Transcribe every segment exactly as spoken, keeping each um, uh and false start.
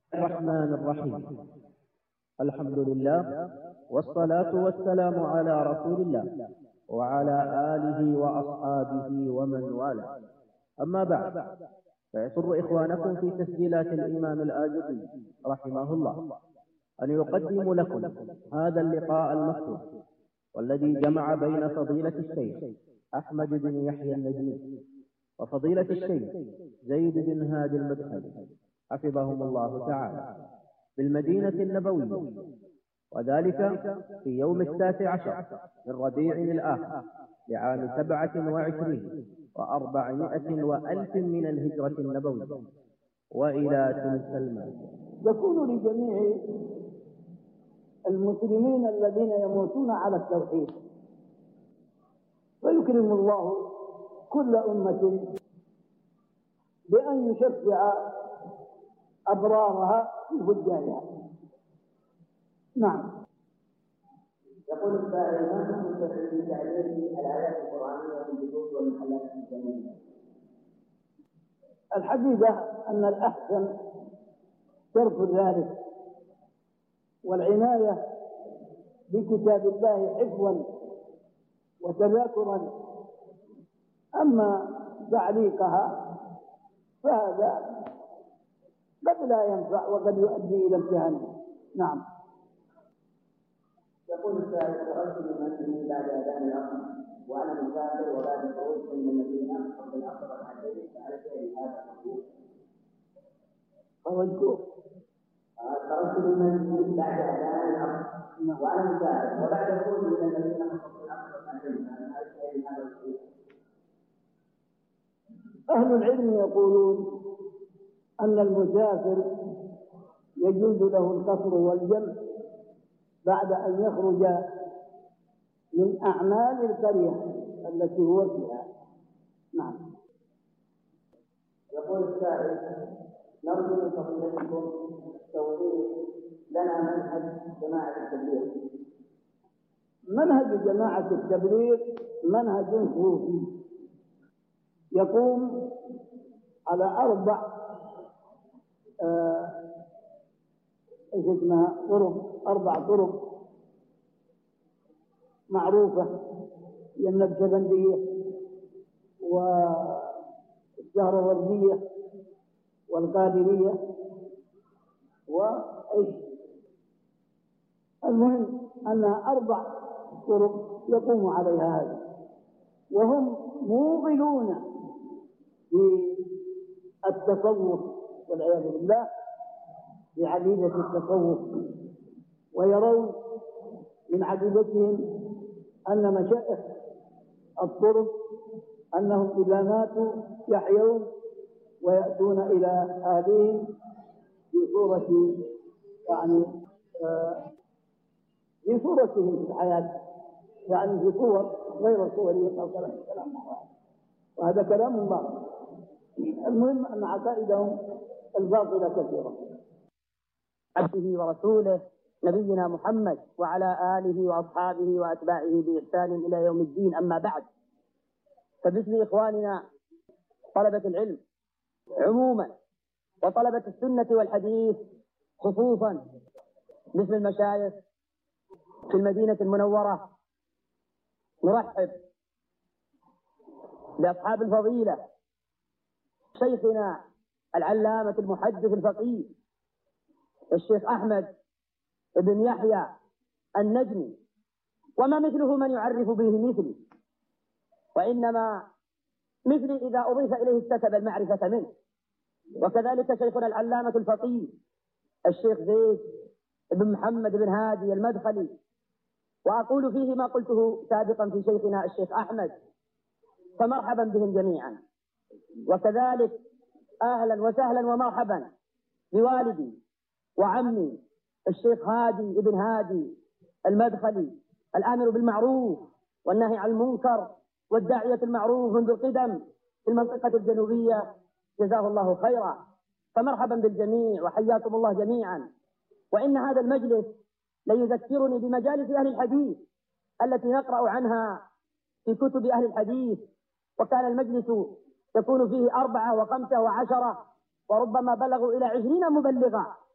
الرحمن الرحيم. الحمد لله والصلاة والسلام على رسول الله وعلى آله وأصحابه ومن والاه. أما بعد، فيسر إخوانكم في تسجيلات الإمام الآجري رحمه الله أن يقدم لكم هذا اللقاء المفتوح، والذي جمع بين فضيلة الشيخ أحمد بن يحيى النجمي وفضيلة الشيخ زيد بن هادي المدخلي حفظهم الله تعالى بالمدينة النبوية، وذلك في يوم التاسع عشر من ربيع الآخر لعام سبعة وعشرين وأربعمائة وألف من الهجرة النبوية وإلى تلك المادة. يكون لجميع المسلمين الذين يموتون على التوحيد، ويكرم الله كل أمة بأن يشفع أبرارها في فجارها. نعم. يقول السائل: ما حكم في تعليم الآيات القرآنية في البيوت والمحلات الإسلامية؟ الحقيقة أن الأحسن ترك ذلك والعناية بكتاب الله حفظا وتذاكرا. أما تعليقها فهذا قد لا ينفع وقد يؤدي إلى امتهان. نعم. يقول السائل: سألت بمسجد بعد أذان العصر وأنا مسافر وبعد خروج من المدينة قبل العصر ركعتين، فعلى شيء هذا مقبول؟ خرجت خرجت من المسجد بعد أذان العصر وأنا مسافر وبعد خروج من المدينة قبل العصر ركعتين، فعلى شيء هذا مقبول؟ أهل العلم يقولون أن المسافر يجوز له القصر والجمع بعد أن يخرج من أعمال القرية التي هو فيها. نعم. يقول السائل: نرجو من فضيلتكم توضيح لنا منهج جماعة التبليغ. منهج جماعة التبليغ منهج صوفي يقوم على أربع آه ايش اسمها طرق أربع طرق معروفة: هي النبشبندية والزهروردية والقادرية وإيش. المهم أنها أربع طرق يقوم عليها هذا، وهم موغلون في التصوف والعياذ بالله، في عقيدة التصوف، ويرون من عقيدتهم أن مشائخ الطرق أنهم إذا ماتوا يحيون ويأتون إلى أهلهم في صورة يعني آه في صورتهم في الحياة، يعني في صور غير صورهم أو كلام كلام وهذا كلام باطل. المهم أن عقائدهم الباطلة كثيرة. عبده ورسوله نبينا محمد وعلى آله وأصحابه وأتباعه بإحسان إلى يوم الدين. أما بعد، فباسم إخواننا طلبة العلم عموما وطلبة السنة والحديث خصوصا، مثل المشايخ في المدينة المنورة، نرحب بأصحاب الفضيلة شيخنا العلامة المحدث الفقيه الشيخ أحمد بن يحيى النجمي، وما مثله من يعرف به مثلي، وإنما مثلي إذا أضيف إليه اكتسب المعرفة منه. وكذلك شيخنا العلامة الفقيه الشيخ زيد بن محمد بن هادي المدخلي، وأقول فيه ما قلته سابقا في شيخنا الشيخ أحمد، فمرحبا بهم جميعا. وكذلك أهلا وسهلا ومرحبا بوالدي وعمي الشيخ هادي ابن هادي المدخلي، الآمر بالمعروف والنهي عن المنكر والداعية المعروف منذ القدم في المنطقة الجنوبية، جزاه الله خيرا. فمرحبا بالجميع وحياكم الله جميعا. وإن هذا المجلس ليذكرني بمجالس أهل الحديث التي نقرأ عنها في كتب أهل الحديث، وكان المجلس يكون فيه أربعة وخمسة وعشرة وربما بلغوا إلى عشرين مبلغا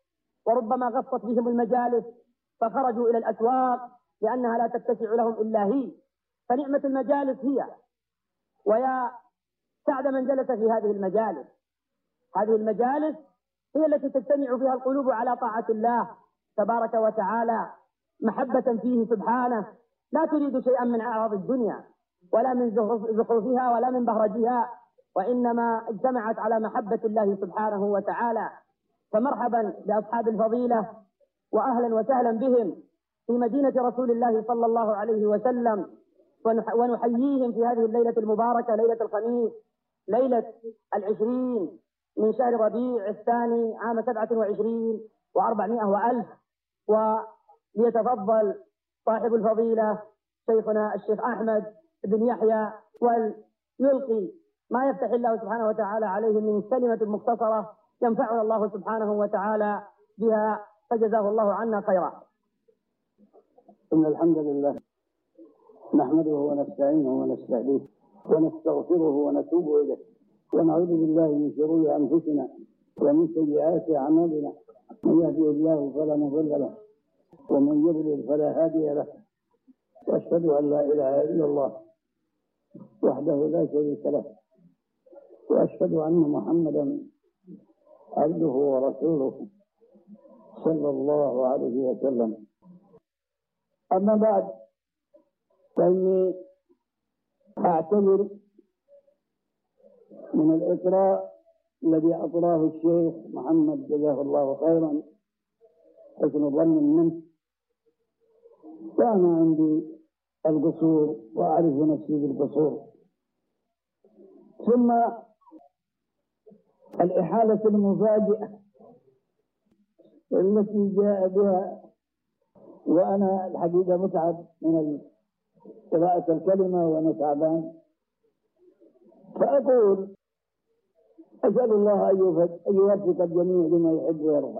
وربما غصت بهم المجالس فخرجوا إلى الأسواق لأنها لا تتسع لهم إلا هي، فنعمة المجالس هي، ويا سعد من جلس في هذه المجالس. هذه المجالس هي التي تجتمع فيها القلوب على طاعة الله تبارك وتعالى محبة فيه سبحانه، لا تريد شيئا من أعراض الدنيا ولا من زخرفها ولا من بهرجها، وإنما اجتمعت على محبة الله سبحانه وتعالى. فمرحبا بأصحاب الفضيلة وأهلا وسهلا بهم في مدينة رسول الله صلى الله عليه وسلم، ونحييهم في هذه الليلة المباركة، ليلة الخميس، ليلة العشرين من شهر ربيع الثاني عام سبعة وعشرين وأربعمائة وألف. وليتفضل صاحب الفضيلة شيخنا الشيخ أحمد بن يحيى ويلقي ما يفتح الله سبحانه وتعالى عليه من كلمة مختصرة ينفعنا الله سبحانه وتعالى بها، فجزاه الله عنا خيرا. إن الحمد لله نحمده ونستعينه ونستهديه ونستغفره ونتوب إليه، ونعوذ بالله من شرور أنفسنا ومن سيئات أعمالنا، من يهده الله فلا مضل له ومن يضلل فلا هادي له، وأشهد أن لا إله إلا الله وحده لا شريك له، وأشهد أن محمدا عبده ورسوله صلى الله عليه وسلم. أما بعد، فإني أعتذر من الإطراء الذي أطراه الشيخ محمد جزاه الله خيرا، حسن ظن منه، وأنا عندي القصور وأعرف نفسي بالقصور. ثم الإحالة المفاجئة التي جاء بها، وأنا الحقيقة متعب من قراءة الكلمة وأنا تعبان، فأقول أسأل الله أن يوفق الجميع لما يحب ويرضى.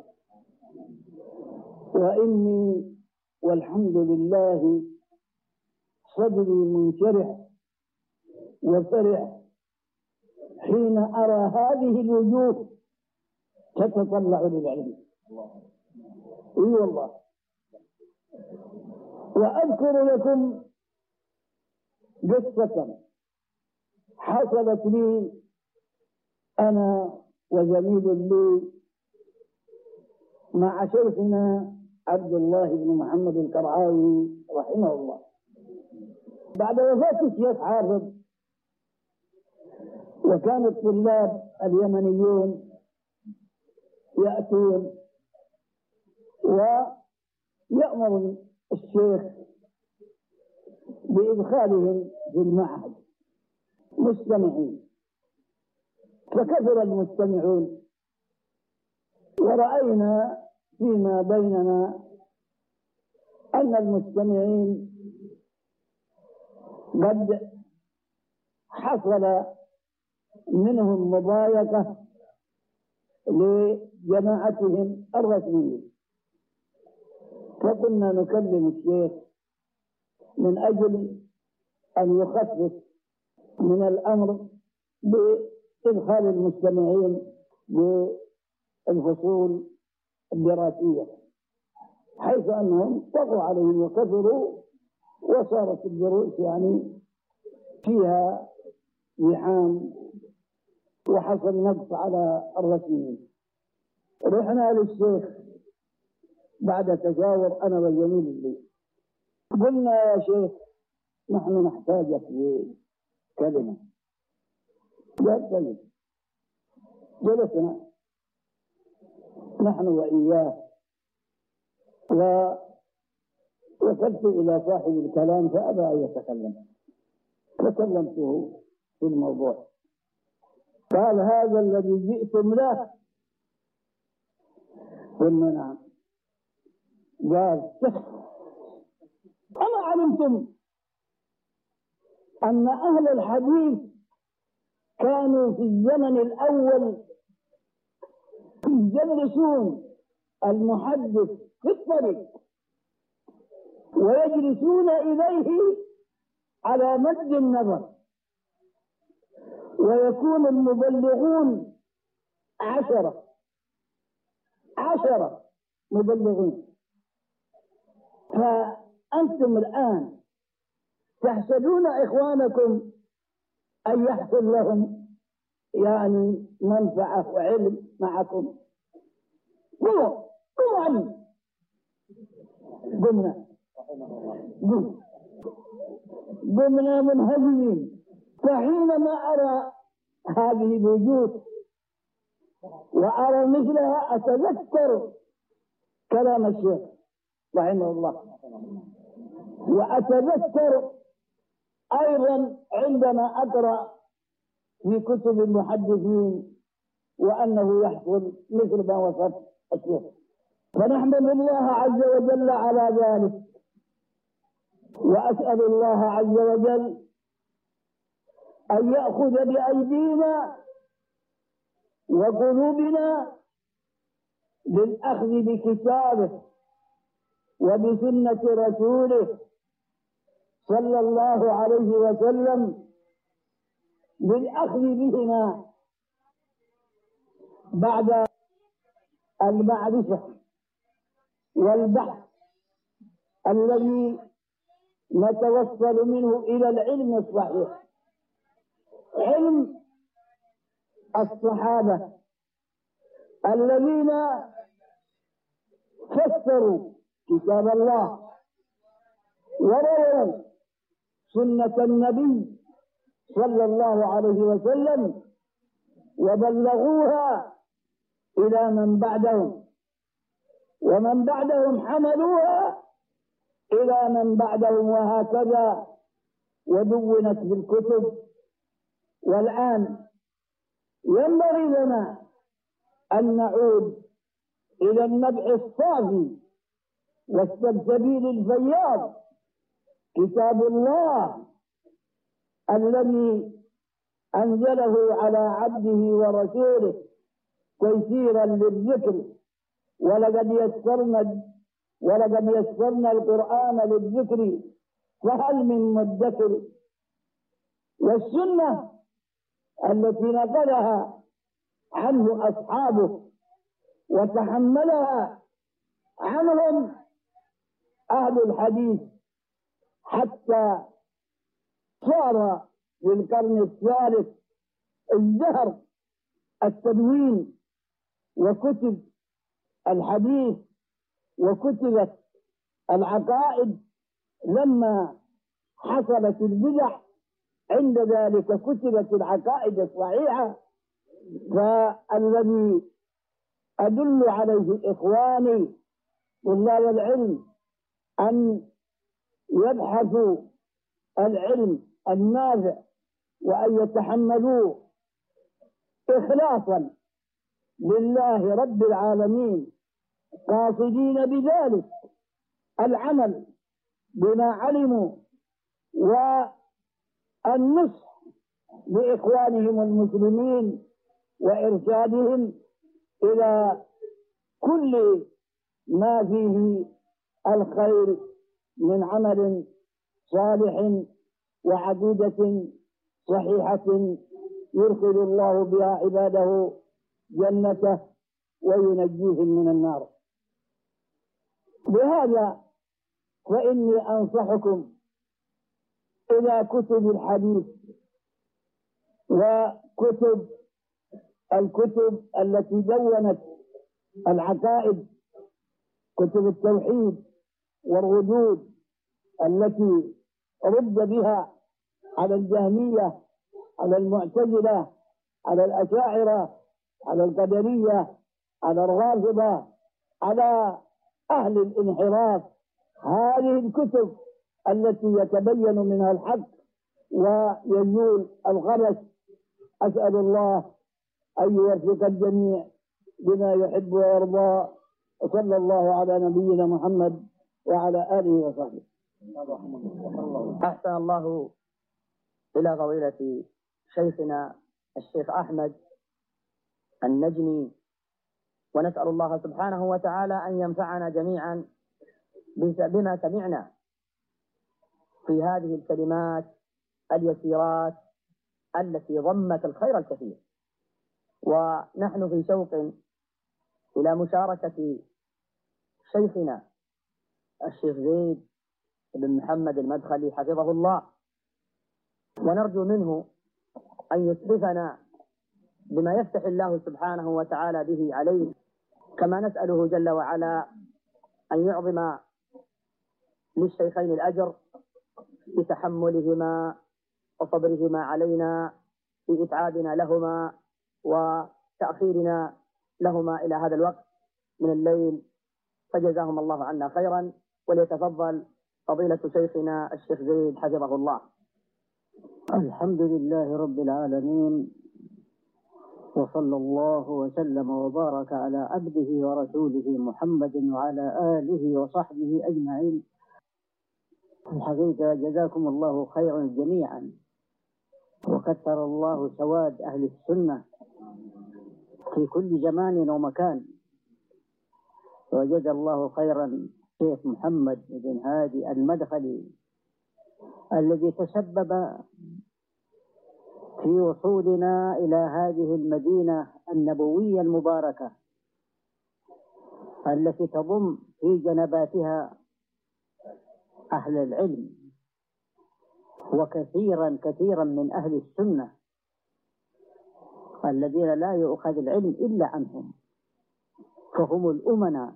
وإني والحمد لله صدري منشرح وفرح حين أرى هذه الوجوه تتطلع للعلم. إي والله. وأذكر لكم قصة حصلت لي أنا وزميل لي مع شيخنا عبد الله بن محمد الكرعاوي رحمه الله بعد وفاة الشيخ حافظ. وكان الطلاب اليمنيون يأتون ويأمر الشيخ بإدخالهم في المعهد مستمعين، فكثر المستمعون، ورأينا فيما بيننا أن المستمعين قد حصل منهم مضايقة لجماعتهم الرسمية، فكنا نكلم الشيخ من أجل أن يخفف من الأمر بإدخال المستمعين بالفصول الدراسية، حيث أنهم طغوا عليهم وكثروا، وصارت الدروس يعني فيها زحام وحصل نقص على الرسميين. رحنا للشيخ بعد تشاور أنا والزميل لي، قلنا يا شيخ نحن نحتاجك لكلمة. قال طيب. جلسنا نحن وإياه، ووصلت إلى صاحب الكلام فأبى أن يتكلم، فكلمته في الموضوع. قال هذا الذي جئتم له؟ قلنا نعم. قال أما علمتم أن أهل الحديث كانوا في الزمن الأول يجلسون المحدث في الطريق ويجلسون إليه على مد النظر، ويكون المبلغون عشرة عشرة مبلغين. فأنتم الآن تحسدون إخوانكم أن يحصل لهم يعني منفعة وعلم معكم. قوموا قوموا عني. قمنا قم. قمنا منهزمين. فحينما أرى هذه الوجوه وأرى مثلها أتذكر كلام الشيخ رحمه الله، وأتذكر أيضا عندما أقرأ في كتب المحدثين وأنه يحصل مثل ما وصف الشيخ. فنحمد الله عز وجل على ذلك، وأسأل الله عز وجل أن يأخذ بأيدينا وقلوبنا للأخذ بكتابه وبسنة رسوله صلى الله عليه وسلم، للأخذ بهما بعد المعرفة والبحث الذي نتوصل منه إلى العلم الصحيح، علم الصحابة الذين فسروا كتاب الله ورووا سنة النبي صلى الله عليه وسلم وبلغوها إلى من بعدهم، ومن بعدهم حملوها إلى من بعدهم، وهكذا ودونت بالكتب. والآن ينبغي لنا أن نعود إلى النبع الصافي والسلسبيل الفياض، كتاب الله الذي أنزله على عبده ورسوله تيسيرا للذكر، ولقد يسرنا ولقد يسرنا القرآن للذكر فهل من مدكر. والسنة التي نقلها عنه أصحابه وتحملها عنهم أهل الحديث حتى صار في القرن الثالث ازدهر التدوين وكتب الحديث وكتبت العقائد. لما حصلت البدع عند ذلك كتبت العقائد الصحيحة. فالذي أدل عليه إخواني طلاب العلم أن يبحثوا العلم النافع وأن يتحملوه إخلاصا لله رب العالمين، قاصدين بذلك العمل بما علموا والنصح لإخوانهم المسلمين وإرشادهم إلى كل ما فيه الخير من عمل صالح وعقيدة صحيحة يدخل الله بها عباده جنته وينجيهم من النار. لهذا فإني أنصحكم إلى كتب الحديث وكتب الكتب التي دونت العقائد، كتب التوحيد والردود التي رد بها على الجهمية، على المعتزلة، على الأشاعرة، على القدرية، على الرافضة، على أهل الانحراف. هذه الكتب التي يتبين منها الحق ويزول الغلس. أسأل الله أن يوفق الجميع لما يحب ويرضى، وصلى الله على نبينا محمد وعلى آله وصحبه. أحسن الله إلى فضيلة شيخنا الشيخ أحمد النجمي، ونسأل الله سبحانه وتعالى أن ينفعنا جميعا بما سمعنا في هذه الكلمات اليسيرات التي ضمت الخير الكثير. ونحن في شوق إلى مشاركة شيخنا الشيخ زيد بن محمد المدخلي حفظه الله، ونرجو منه أن يسعفنا بما يفتح الله سبحانه وتعالى به عليه، كما نسأله جل وعلا أن يعظم للشيخين الأجر بتحملهما وصبرهما علينا في إتعابنا لهما وتأخيرنا لهما إلى هذا الوقت من الليل، فجزاهم الله عنا خيرا. وليتفضل فضيلة شيخنا الشيخ زيد حفظه الله. الحمد لله رب العالمين، وصلى الله وسلم وبارك على عبده ورسوله محمد وعلى آله وصحبه أجمعين. الحقيقة جزاكم الله خيرا جميعا، وكثر الله سواد أهل السنة في كل زمان ومكان، وجزى الله خيرا الشيخ محمد بن هادي المدخلي الذي تسبب في وصولنا إلى هذه المدينة النبوية المباركة التي تضم في جنباتها أهل العلم، وكثيرا كثيرا من أهل السنة الذين لا يؤخذ العلم إلا عنهم، فهم الأمناء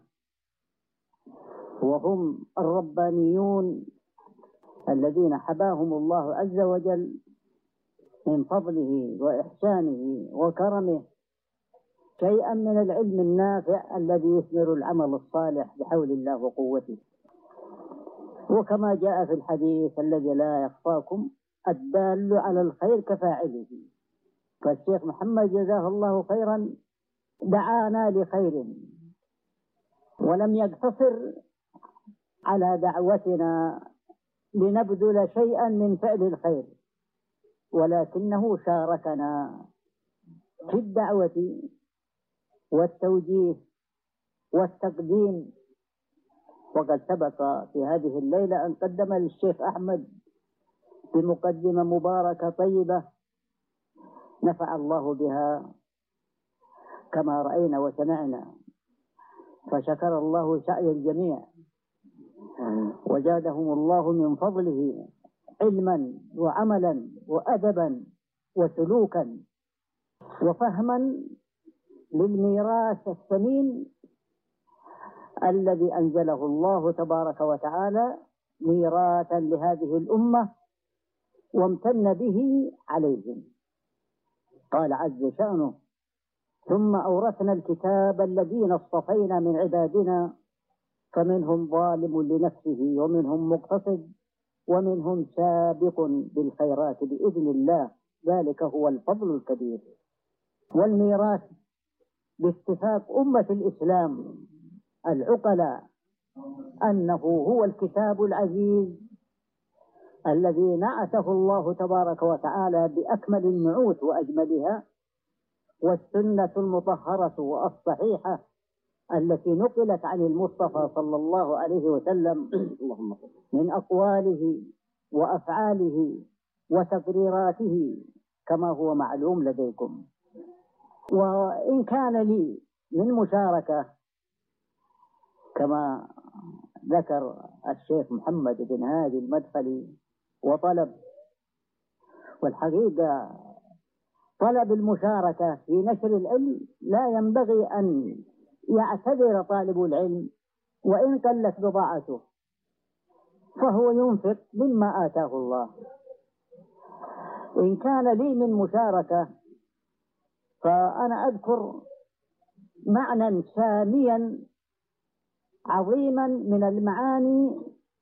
وهم الربانيون الذين حباهم الله عز وجل من فضله وإحسانه وكرمه شيئا من العلم النافع الذي يثمر العمل الصالح بحول الله وقوته. وكما جاء في الحديث الذي لا يخفاكم: الدال على الخير كفاعله. فالشيخ محمد جزاه الله خيرا دعانا لخير، ولم يقتصر على دعوتنا لنبذل شيئا من فعل الخير، ولكنه شاركنا في الدعوة والتوجيه والتقديم. وقد سبق في هذه الليلة أن قدم للشيخ أحمد بمقدمة مباركة طيبة نفع الله بها كما رأينا وسمعنا، فشكر الله سعي الجميع وزادهم الله من فضله علما وعملا وأدبا وسلوكا وفهما للميراث الثمين الذي أنزله الله تبارك وتعالى ميراثا لهذه الأمة وامتن به عليهم. قال عز شأنه: ثم أورثنا الكتاب الذين اصطفينا من عبادنا فمنهم ظالم لنفسه ومنهم مقتصد ومنهم سابق بالخيرات بإذن الله، ذلك هو الفضل الكبير. والميراث باتفاق أمة الإسلام العقلاء أنه هو الكتاب العزيز الذي نعته الله تبارك وتعالى بأكمل النعوت وأجملها، والسنة المطهرة والصحيحة التي نقلت عن المصطفى صلى الله عليه وسلم من أقواله وأفعاله وتقريراته كما هو معلوم لديكم. وإن كان لي من مشاركة كما ذكر الشيخ محمد بن هادي المدخلي وطلب، والحقيقة طلب المشاركة في نشر العلم لا ينبغي أن يعتذر طالب العلم وإن قلت بضاعته، فهو ينفق مما آتاه الله. إن كان لي من مشاركة فأنا أذكر معنى ساميا عظيما من المعاني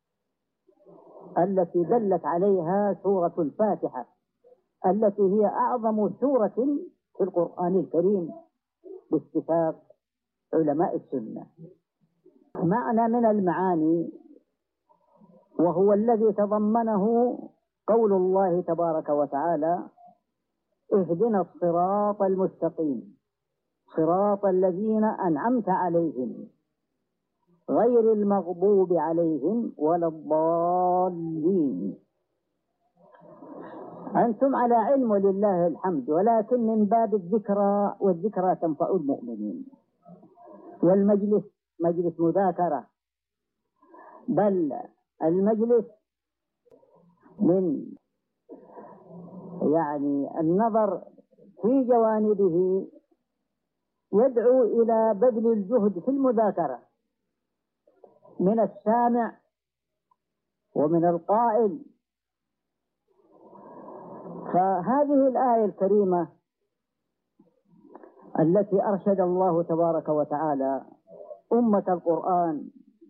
التي دلت عليها سورة الفاتحة التي هي أعظم سورة في القرآن الكريم باتفاق علماء السنة. معنى من المعاني وهو الذي تضمنه قول الله تبارك وتعالى: اهدنا الصراط المستقيم صراط الذين أنعمت عليهم غير المغضوب عليهم ولا الضالين. أنتم على علم ولله الحمد، ولكن من باب الذكرى، والذكرى تنفع المؤمنين. والمجلس مجلس مذاكرة، بل المجلس من يعني النظر في جوانبه يدعو إلى بذل الجهد في المذاكرة من السامع ومن القائل. فهذه الآية الكريمة التي أرشد الله تبارك وتعالى أمة القرآن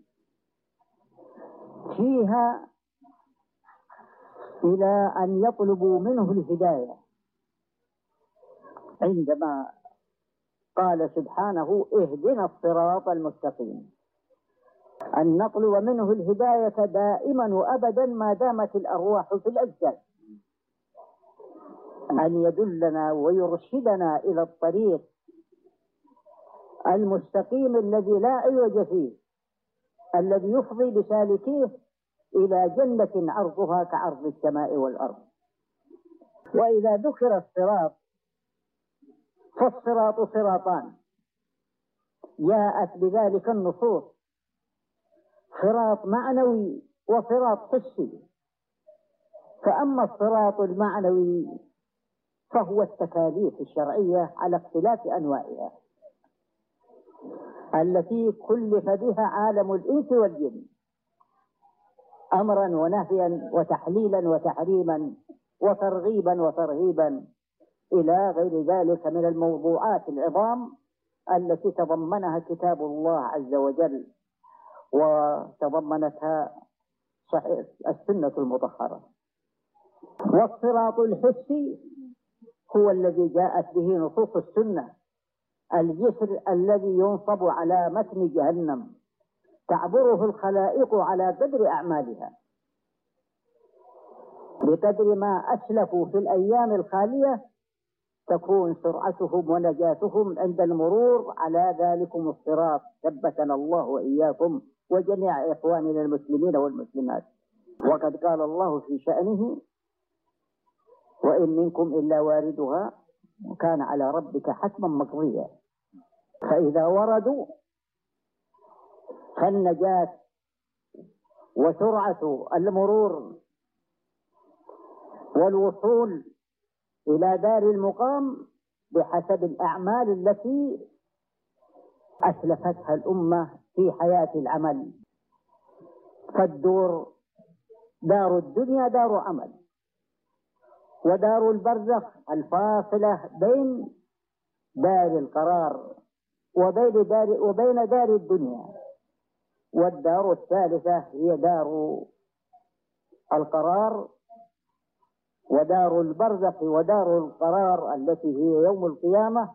فيها إلى أن يطلبوا منه الهداية، عندما قال سبحانه اهدنا الصراط المستقيم، أن نطلب منه الهداية دائما وأبدا ما دامت الأرواح في الأجساد، أن يدلنا ويرشدنا إلى الطريق المستقيم الذي لا عوج فيه، الذي يفضي بسالكيه إلى جنة عرضها كعرض السماء والأرض. وإذا ذكر الصراط فالصراط صراطان جاءت بذلك النصوص، صراط معنوي وصراط حسي. فأما الصراط المعنوي فهو التكاليف الشرعية على اختلاف أنواعها التي كلف بها عالم الإنس والجن، أمرا ونهيا وتحليلا وتحريما وترغيبا وترهيبا إلى غير ذلك من الموضوعات العظام التي تضمنها كتاب الله عز وجل وتضمنتها صحيح السنة المطهرة. والصراط الحسي هو الذي جاءت به نصوص السنة، الجسر الذي ينصب على متن جهنم تعبره الخلائق على قدر أعمالها، بقدر ما أسلفوا في الأيام الخالية تكون سرعتهم ونجاتهم عند المرور على ذلكم الصراط. ثبتنا الله وإياكم وجميع إخواننا المسلمين والمسلمات. وقد قال الله في شأنه وإن منكم إلا واردها وكان على ربك حتما مقضيا. فإذا وردوا فالنجاة وسرعة المرور والوصول إلى دار المقام بحسب الأعمال التي أسلفتها الأمة في حياة العمل. فالدور دار الدنيا دار عمل، ودار البرزخ الفاصلة بين دار القرار وبين دار, وبين دار الدنيا، والدار الثالثة هي دار القرار ودار البرزخ ودار القرار التي هي يوم القيامة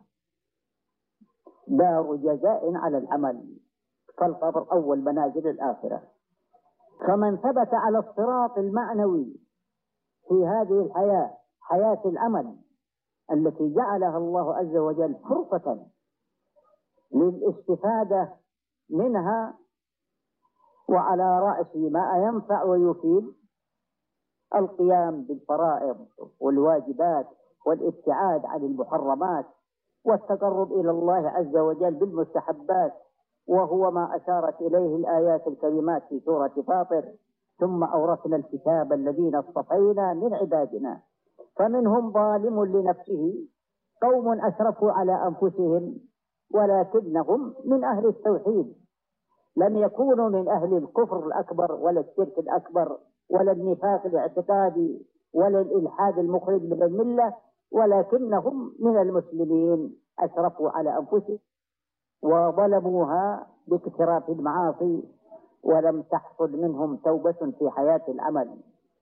دار جزاء على العمل. فالقبر أول منازل الآخرة. فمن ثبت على الصراط المعنوي في هذه الحياة، حياة العمل التي جعلها الله عز وجل فرصة للاستفادة منها، وعلى رأس ما ينفع ويفيد القيام بالفرائض والواجبات والابتعاد عن المحرمات والتقرب إلى الله عز وجل بالمستحبات، وهو ما أشارت إليه الآيات الكريمات في سورة فاطر: ثم أورثنا الكتاب الذين اصطفينا من عبادنا فمنهم ظالم لنفسه قوم أسرفوا على أنفسهم ولكنهم من أهل التوحيد، لم يكونوا من أهل الكفر الأكبر ولا الشرك الأكبر ولا النفاق الاعتقادي ولا الإلحاد المخرج من الملة، ولكنهم من المسلمين أسرفوا على أنفسهم وظلموها باقتراف المعاصي ولم تحصل منهم توبة في حياة العمل.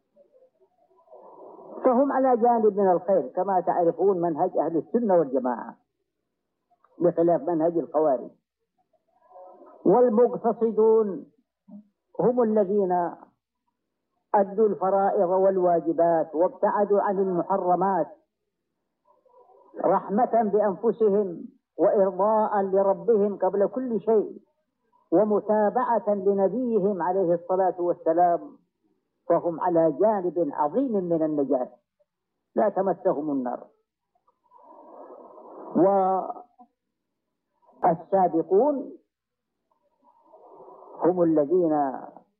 فهم على جانب من الخير كما تعرفون منهج أهل السنة والجماعة بخلاف منهج الخوارج. والمقتصدون هم الذين أدوا الفرائض والواجبات وابتعدوا عن المحرمات رحمة بأنفسهم وإرضاء لربهم قبل كل شيء ومتابعة لنبيهم عليه الصلاة والسلام، فهم على جانب عظيم من النجاة لا تمسهم النار. والسابقون هم الذين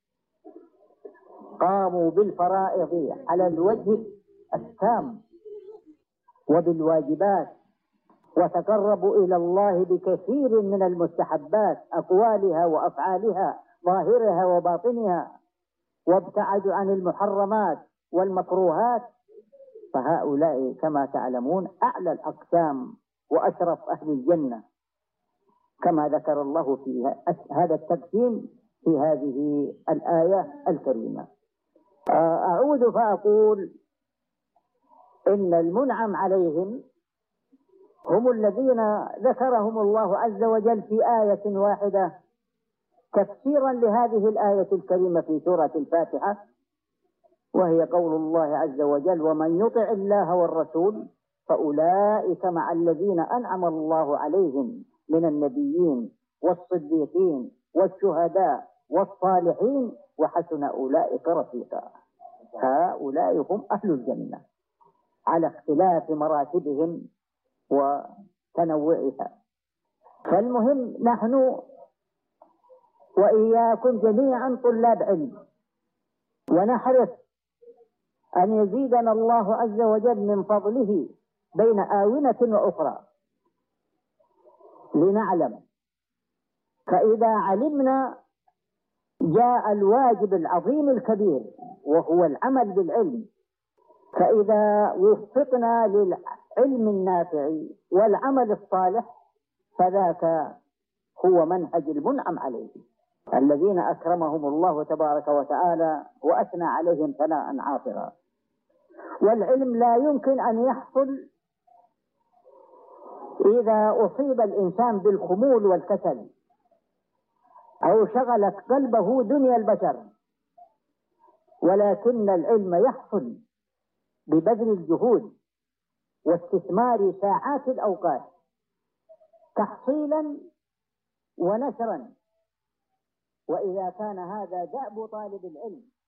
قاموا بالفرائض على الوجه التام وبالواجبات، وتقربوا إلى الله بكثير من المستحبات أقوالها وأفعالها ظاهرها وباطنها، وابتعدوا عن المحرمات والمكروهات، فهؤلاء كما تعلمون أعلى الأقسام وأشرف أهل الجنة، كما ذكر الله في هذا التقسيم في هذه الآية الكريمة. أعود فأقول إن المنعم عليهم هم الذين ذكرهم الله عز وجل في آية واحدة تفسيرا لهذه الآية الكريمة في سورة الفاتحة، وهي قول الله عز وجل: ومن يطع الله والرسول فأولئك مع الذين أنعم الله عليهم من النبيين والصديقين والشهداء والصالحين وحسن أولئك رفيقا. هؤلاء هم أهل الجنة على اختلاف مراتبهم وتنوعها. فالمهم نحن وإياكم جميعا طلاب علم، ونحرص أن يزيدنا الله عز وجل من فضله بين آونة وأخرى لنعلم. فإذا علمنا جاء الواجب العظيم الكبير وهو العمل بالعلم، فإذا وفقنا للعلم النافع والعمل الصالح فذاك هو منهج المنعم عليه، الذين أكرمهم الله تبارك وتعالى وأثنى عليهم ثناء عاطرا. والعلم لا يمكن أن يحصل إذا أصيب الإنسان بالخمول والكسل أو شغلت قلبه دنيا البشر، ولكن العلم يحصل ببذل الجهود واستثمار ساعات الأوقات تحصيلا ونشرا. وإذا كان هذا دأب طالب العلم